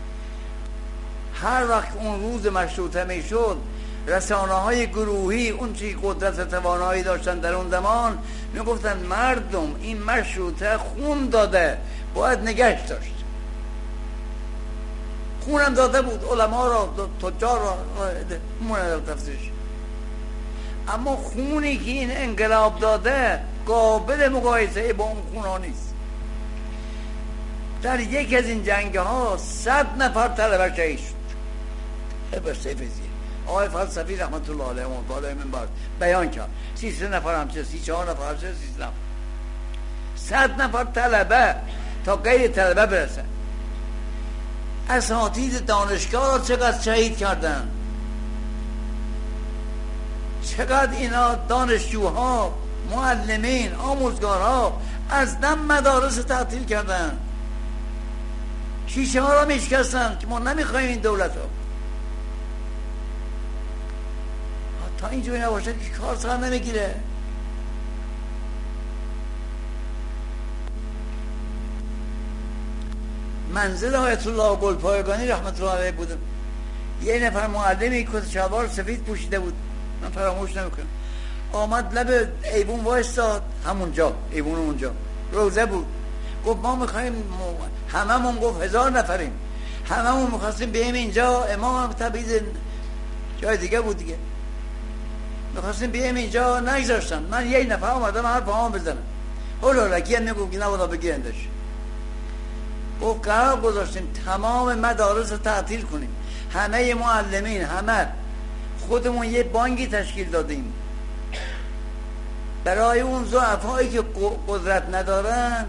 هر وقت اون روز مشروطه میشد، رسانه های گروهی اون چی قدرت توانایی داشتن در اون زمان میگفتن مردم این مشروطه خون داده، باید نگهش داشت. خونم داده بود، علما را، تجار را، مونه تفسیرش. اما خونی که این انقلاب داده قابل مقایسه با اون خونا نیست. در یک از این جنگ ها صد نفر طلبه شهید شد. ابر سیفزی آقای فلسفی رحمت الله علیه اون بالای منبر بیان کرد، سی سه نفر همچه، سی چهار نفر همچه، سی سه نفر، صد نفر طلبه تا غیر طلبه برسن. اساتید دانشگاه را چقدر شهید کردن، چقدر اینا دانشجوها، معلمین، آموزگارها از دم مدارس تعطیل کردن، شیشه ها را میشکستن که ما نمیخوایم این دولت ها. تا اینجوری نباشه که کار سر نمیگیره. منزل آیت الله گلپایگانی رحمت الله علیه بودم. یه نفر معلمی کت شلوار سفید پوشیده بود، من فراموش نمیکنم، آمد لب ایوون وایستاد، همونجا ایوون اونجا روزه بود. گفت ما میخوایم هممون، گفت هزار نفریم، هممون میخواستیم بیم اینجا. امام هم تبعید جای دیگه بود دیگه، میخواستیم بیم اینجا نگذاشتن. من یک نفر آمدم حرف هم بزنم، هلولکی هم میگو که نبودا بگیرندش. گفت قرار گذاشتیم تمام مدارس رو تعطیل کنیم، همه معلمین، همه خودمون یه بانکی تشکیل دادیم برای اون ضعفایی که قدرت ندارن،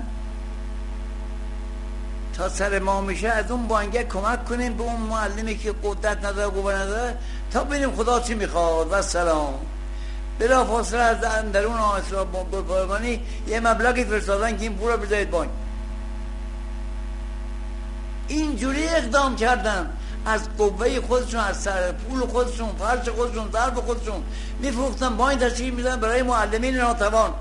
تا سر ما میشه از اون بانگه کمک کنیم به اون معلمی که قدرت نداره، قوه نداره، تا ببینیم خدا چی میخواد. و سلام. بلا فاصله از درون آسرا بانگانی یه مبلغی فرستادن که این پول رو بذارید بانک. اینجوری اقدام کردن، از قوه خودشون، از سر پول خودشون، فرش خودشون، ظرف خودشون میفروختن، بانک تشکیل میدن برای معلمین ناتوان.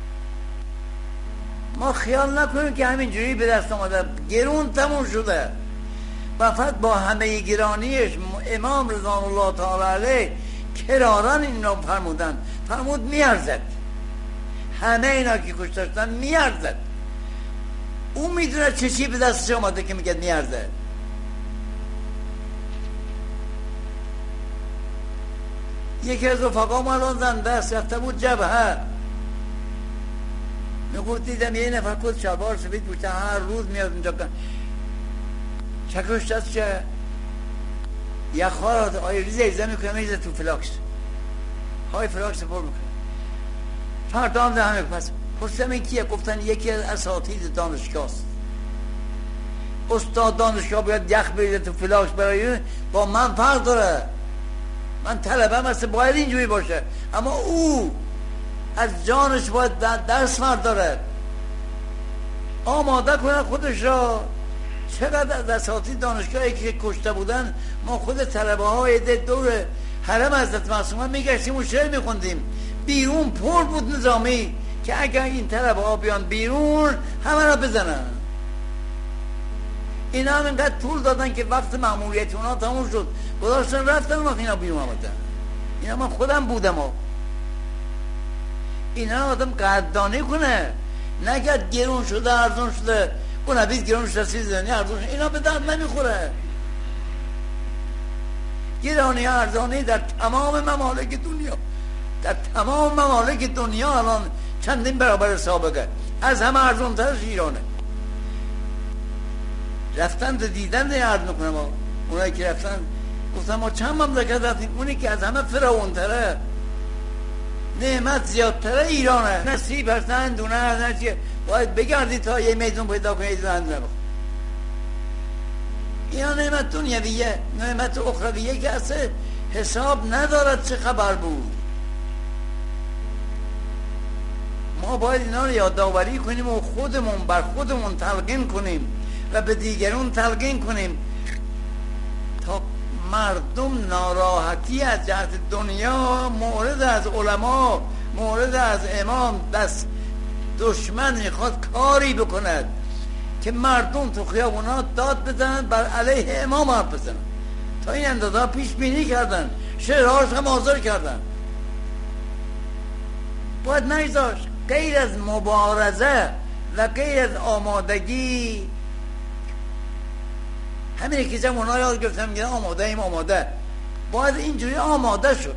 ما خیال نکنیم که همینجوری به دست آمده، گرون تموم شده. و فقط با همه گرانیش امام رضوان الله تعالی علیه کراران این رو فرمودن، فرمود میارزد، همه اینا که کش داشتن میارزد. اون میدونه چه چی به دستش آمده که میگه میارزد. یکی از رفقا مالان زن دست رفته بود جبهه، میگفت دیدم یه نفر کت شلوار سفید پوشته هر روز میاد اونجا کن چکش دست چه یخها را آی ریزه ایزه میکنه، میزه تو فلاکس، های فلاکس پر میکنه. فردا هم ده همه پس پرسیدم این کیه؟ گفتن یکی از اساتید دانشگاه است. استاد دانشگاه باید یخ بریزه تو فلاکس برای با من فرق داره. من طلبم هست باید اینجوری باشه، اما او از جانش باید درس مرد داره، آماده کنه خودش را. چقدر از اساتید دانشگاهی که کشته بودن ما خود طلبه های دور حرم حضرت معصومه میگشتیم و شعر میخوندیم. بیرون پر بود نظامی که اگر این طلبه ها بیان بیرون همه را بزنن. اینا هم اینقدر طول دادن که وقت مأموریت اونا تموم شد، گذاشتن رفتن و اینا بیرون آمدن. اینا من خودم بودم ها. اینا آدم قدردانی کنه، نگه گرون شده ارزون شده، اون عبید گرون شده سیزدنی ارزون شده، اینا به درد نمیخوره. گرانی ارزانی در تمام ممالک دنیا، در تمام ممالک دنیا الان چندین برابر سابقه، از همه ارزون ترش ایرانه. رفتن دیدن یاد میکنم، اونایی که رفتن گفتم ما چند مملکت رفتیم، اونی که از همه فرعون تره، نعمت زیادتره ایرانه. نصیب هستن دونه هستن چیه، باید بگردی تا یه میدون پیدا کنی، یه دونه دونه بخون. اینا نعمت دنیویه، نعمت اخرویه که اصلا حساب ندارد چه خبر بود. ما باید اینا رو یادآوری کنیم و خودمون بر خودمون تلقین کنیم و به دیگرون تلقین کنیم تا مردم ناراحتی از جهت دنیا مورد از علما، مورد از امام، دست دشمن میخواد کاری بکند که مردم تو خیابونا داد بزنن بر علیه امام حرف بزنن. تا این اندازه پیش بینی کردن، شعرهاش هم حاضر کردن. باید نگذاشت. غیر از مبارزه و غیر از آمادگی، همینه که جمع اونا یاد گرفتم میگن آماده ایم آماده، باید اینجوری آماده شد.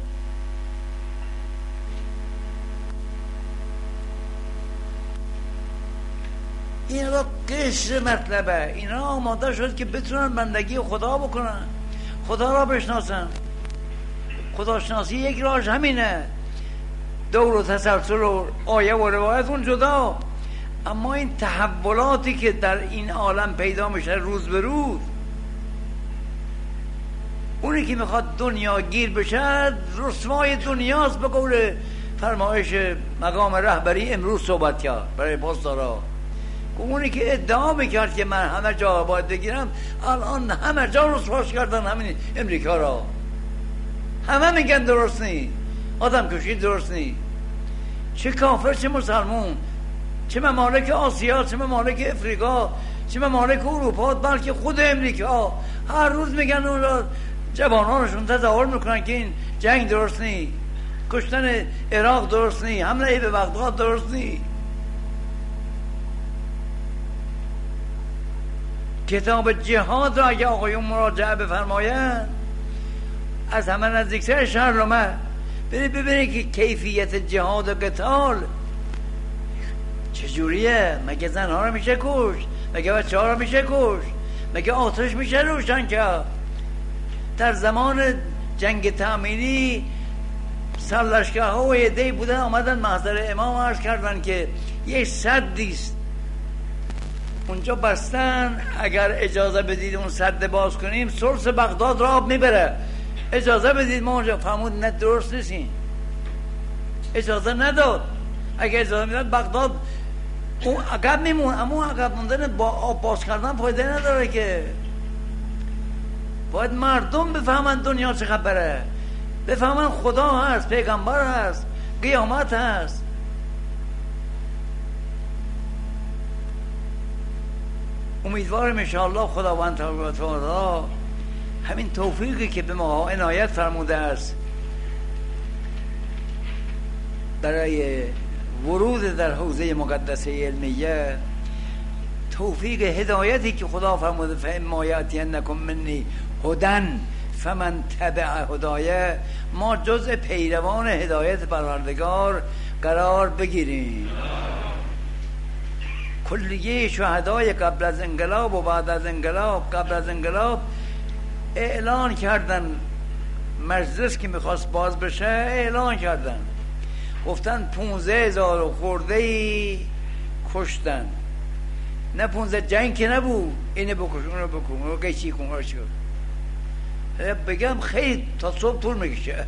این را قشر مطلبه، اینا آماده شد که بتونن بندگی خدا بکنن، خدا را بشناسن. خداشناسی یک راهش همینه، دور و تسلسل و آیه و روایت اون جدا، اما این تحولاتی که در این عالم پیدا میشه روز به روز، اونی که میخواد دنیا گیر بشه رسوای دنیاست. به قول فرمایش مقام رهبری امروز صحبت کرد برای پاسدارا، اونی که ادعا میکرد که من همه جا باید بگیرم، الان همه جا رسواش کردن. همین امریکا را همه میگن درست نی، آدم کشی درست نی. چه کافر چه مسلمون، چه ممالک آسیا، چه ممالک افریقا، چه ممالک اروپا، بلکه خود امریکا هر روز میگن اون را جوانانشون تظاهر میکنن که این جنگ درست نی، کشتن عراق درست نی، حمله به بغداد درست نی. کتاب جهاد را اگه آقایون مراجعه بفرمایند از همه نزدیکتر شهر رو من برید ببینید که کیفیت جهاد و قتال چجوریه. مگه زنها رو میشه کشت؟ مگه بچه ها رو میشه کشت؟ مگه آتش میشه روشن کرد؟ در زمان جنگ تعمیری سرلشکرها ها و عده‌ای بودن آمدن محضر امام عرض کردن که یک سدیست اونجا بستن، اگر اجازه بدید اون سد باز کنیم سرس بغداد را آب میبره، اجازه بدید. ما اونجا فرمود نه درست نیستین، اجازه نداد. اگر اجازه میداد بغداد اون عقب میمون، اما اون عقب موندن با آب باز کردن فایده نداره که. باید مردم بفهمن دنیا چه خبره، بفهمن خدا هست، پیغمبر هست، قیامت هست. امیدوارم انشاءالله خداوند تعالی همین توفیقی که به ما عنایت فرموده است برای ورود در حوزه مقدسه علمیه، توفیق هدایتی که خدا فرموده فاما یأتینکم منی هدی فمن تبع هدایه، ما جزء پیروان هدایت پروردگار قرار بگیریم. کلیه شهدای قبل از انقلاب و بعد از انقلاب، قبل از انقلاب اعلان کردن مجلس که میخواست باز بشه، اعلان کردن گفتن پونزده هزار خورده ای کشتن. نه پونزده جنگ که نبود، اینه بکش اونو بکن اونو قیچی کن اونو چی کن. بگم خیلی تا صبح طول میکشه.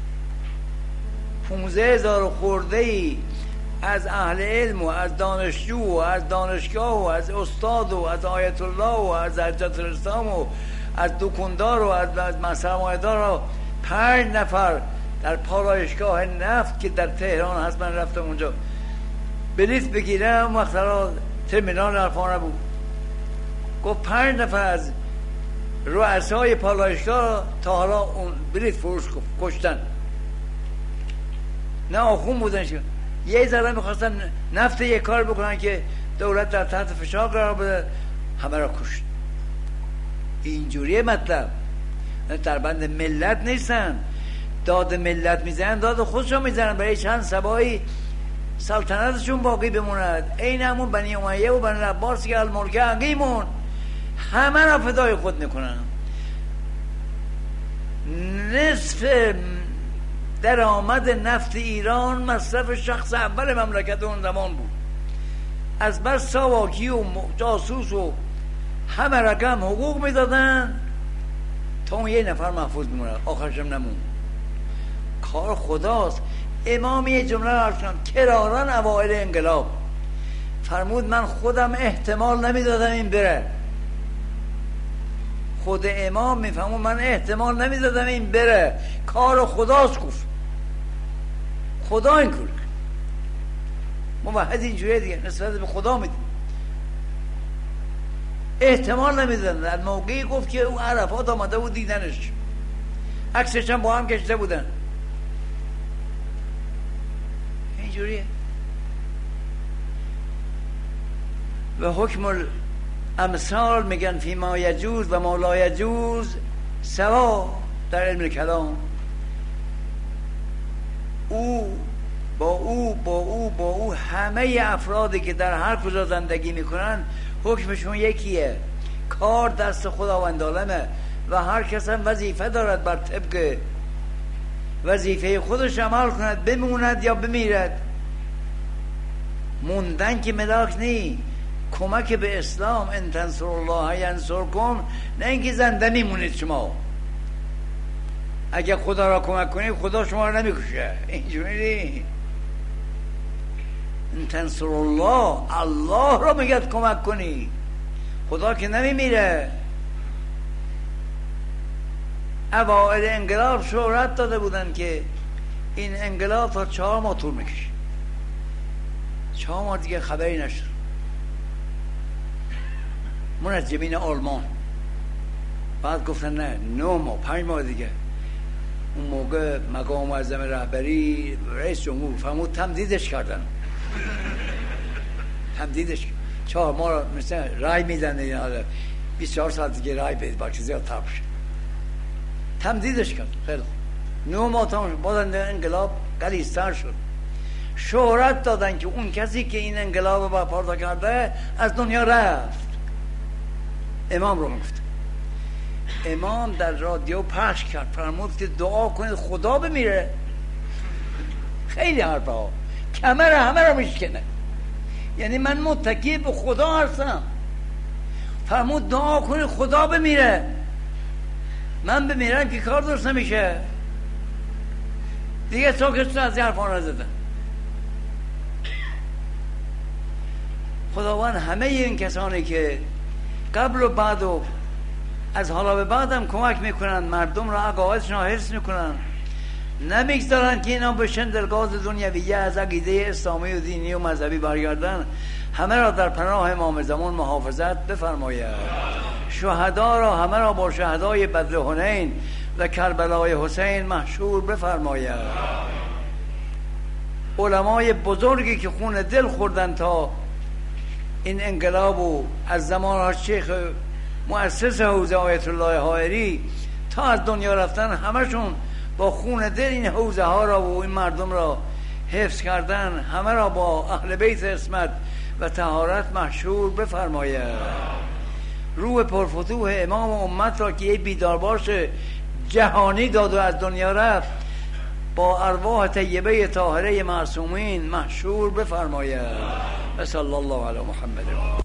پونزده هزار خورده ای از اهل علم و از دانشجو و از دانشگاه و از استاد و از آیت الله و از حجت الاسلام و از دکاندار و از از سرمایه‌دار، پنج نفر در پالایشگاه نفت که در تهران هست، من رفتم اونجا بلیط بگیرم، وقت را ترمینال عرفان بود، گفت پنج نفر از رؤسای پالایشگاه تا حالا اون بلیط فروش کشتن. نه آخون بودن، یه ذره میخواستن نفت یک کار بکنن که دولت در تحت فشار قرار بده، همه را کشت. اینجوریه مطلب، در بند ملت نیستن، داد ملت میزنن، داد خودشون میزنن برای چند سبایی سلطنتشون باقی بموند. این همون بنی امیه و بنی عباس که الملک حقیمون همه را فدای خود میکنن. نصف درآمد نفت ایران مصرف شخص اول مملکت اون زمان بود. از بس ساواکی و جاسوس و همه رقم حقوق میدادن تا اون یه نفر محفوظ میمونه، آخرشم نمون. کار خداست. امام یه جمله رو عرض کنم، کرارن اوائل انقلاب فرمود من خودم احتمال نمیدادم این بره. خود امام میفهمون من احتمال نمیدادم این بره، کار خداست. گفت خدا این کار، موحد اینجوریه دیگه، نسبت به خدا میدیم. احتمال نمیدادم. در موقعی گفت که اون عرفات آمده بود دیدنش، عکسش هم با هم کشته بودن. اینجوریه. و حکم الامثال میگن فی ما یجوز و ما لا یجوز سوا در علم کلام. او با او با او با او همه افرادی که در هر کجا زندگی میکنن حکمشون یکیه. کار دست خداوند عالمه و هر کس هم وظیفه دارد بر طبق وظیفه خودش عمل کند، بموند یا بمیرد. موندن که ملاک نی، کمک به اسلام. ان تنصر الله ینصرکم، نه اینکه زنده میمونید شما. اگه خدا را کمک کنید خدا شما را نمیکشه، اینجوری نی. ان تنصر الله، الله را میگه کمک کنی، خدا که نمیمیره. اوائل انقلاب شهرت داده بودن که این انقلاب تا چهار ماه طول میکشه. چهار ماه دیگه خبری نشد. منجمین آلمان بعد گفتن نه نه ماه پنج ماه دیگه. اون موقع مقام معظم رهبری رئیس جمهور فرمود تمدیدش کردن. تمدیدش چهار ماه مثلا رای میدن. بیست و چهار ساعت دیگه رای بدید با چیزی ها ترک شد. تمدیدش کرد. خیلی نه ماه تمام بازن انقلاب غلیظتر شد. شهرت دادن که اون کسی که این انقلاب رو برپا کرده از دنیا رفت. امام رو گفت. امام در رادیو پخش کرد، فرمود که دعا کنید خدا بمیره. خیلی حرفه ها کمر همه رو میشکنه. یعنی من متکی به خدا هستم. فرمود دعا کنید خدا بمیره. من بمیرم که کار درست نمیشه. دیگه ساکتون از این حرفا نزدن. خداوند همه این کسانی که قبل و بعد و از حالا به بعد هم کمک میکنن، مردم را عقایدشون را حفظ میکنن، نمیگذارن که اینا بشن دلگاز دنیویه از عقیده اسلامی و دینی و مذهبی برگردن، همه را در پناه امام زمان محافظت بفرماید. شهدا را همه را با شهدای بدر حنین و کربلای حسین محشور بفرماید. علمای بزرگی که خون دل خوردن تا این انقلاب و از زمان شیخ مؤسس حوزه آیت الله حائری تا از دنیا رفتن، همشون با خون دل این حوزه ها را و این مردم را حفظ کردن، همه را با اهل بیت عصمت و طهارت محشور بفرماید. روح پرفتوح امام امت را که یه بیدارباش جهانی داد و از دنیا رفت، با ارواح طیبه طاهره معصومین محشور بفرماید. و صلی الله علی محمد.